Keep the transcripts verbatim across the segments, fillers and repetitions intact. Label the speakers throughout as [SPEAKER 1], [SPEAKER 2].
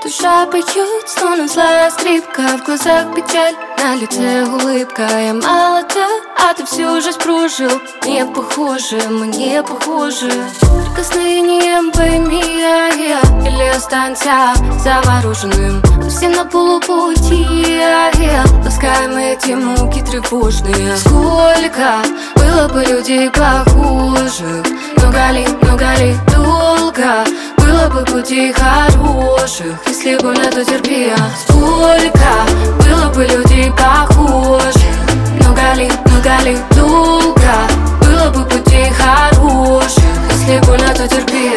[SPEAKER 1] душа поет, словно злая скрипка. В глазах печаль, на лице улыбка. Я молода, а ты всю жизнь прожил. Не похоже, мы не похожи. Прикосновением пойми, я, я или останься завороженным. Все на полупути, я, я ласкаем эти муки тревожные. Сколько было бы людей похожих, много ли, много ли, долго было бы путей хороших, если бы на то терпи. Сколько было бы людей похожих, много ли, много ли, долго было бы путей хороших, если бы на то терпи.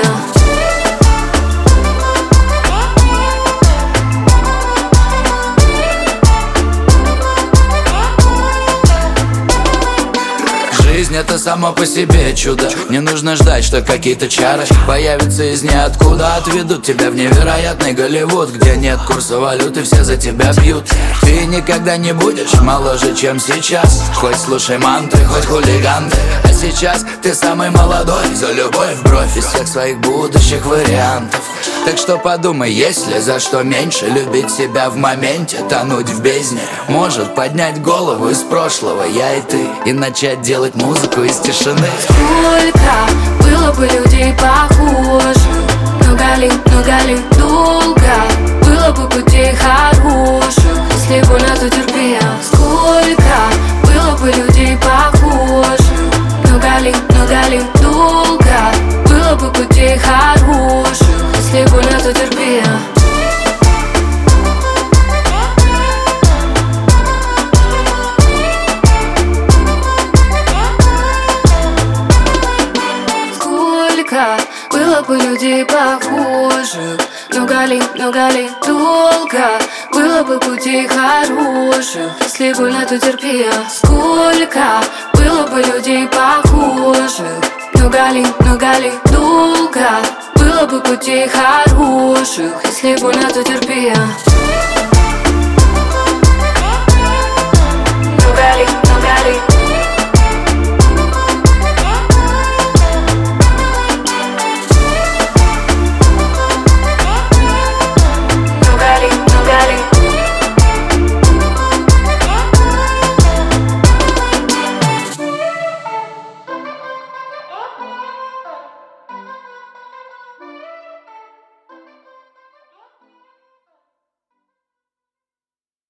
[SPEAKER 2] Жизнь — это само по себе чудо. Не нужно ждать, что какие-то чары появятся из ниоткуда. Отведут тебя в невероятный Голливуд, где нет курса валюты, все за тебя бьют. Ты никогда не будешь моложе, чем сейчас. Хоть слушай мантры, хоть хулиганты. А сейчас ты самый молодой, за любовь в бровь из всех своих будущих вариантов. Так что подумай, есть ли за что меньше любить себя в моменте, тонуть в бездне. Может поднять голову из прошлого, я и ты, и начать делать музыку из тишины.
[SPEAKER 1] Сколько было бы людей похожих, много ли, много ли, долго было бы путей хороших, если бы на то терпи. Сколько было бы людей похожих, много ли, много ли, долго было бы путей хороших, если бы на то терпи. Было бы людей похожих, много ли, много ли, долго было бы путей хороших, если бы на то терпи. Сколько было бы людей похожих, много ли, много ли, долго было бы путей хороших, если бы на то терпи.